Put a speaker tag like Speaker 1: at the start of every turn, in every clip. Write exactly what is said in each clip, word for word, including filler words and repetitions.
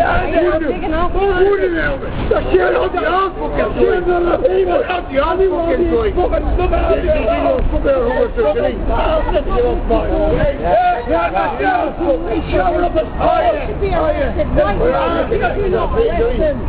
Speaker 1: big enough.
Speaker 2: Dat is out the arm fucking joint. Out the arm fucking joint. Look at the fucking homosexuality. Shower up his fire.
Speaker 1: Should be arrested right now. You do not arrest him.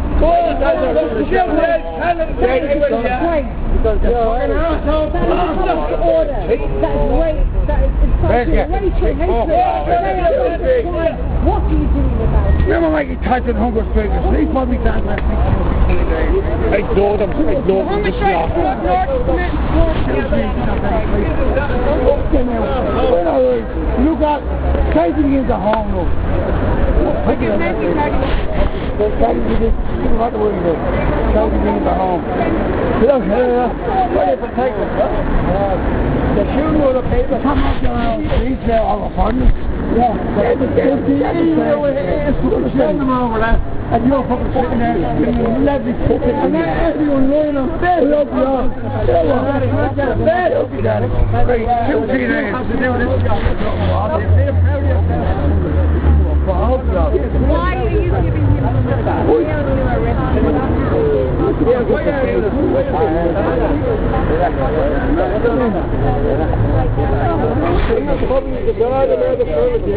Speaker 1: Because you're an asshole. That is not the order. That is rape. That is inciting racial hatred. What are you doing about it?
Speaker 2: Remember like he typed in hunger strikers. They probably died last sixteen days. I know them. I know them. Just laugh. Look at taking into home now. I give nothing like they're taking you this. You don't have to worry about it. Taking you into home. Look here. What if they take it? The shooting of the paper. Come up your own streets there all of a sudden. Yeah. It's send them over that. And you're fucking sitting there and lovely fucking and then everyone lying on bed. We hope you are. Look at the bed. Hope you got it. Great. Two, three days. How's it doing?
Speaker 1: Why are you giving him stuff? Why are you arresting him?
Speaker 2: Yeah, why are you?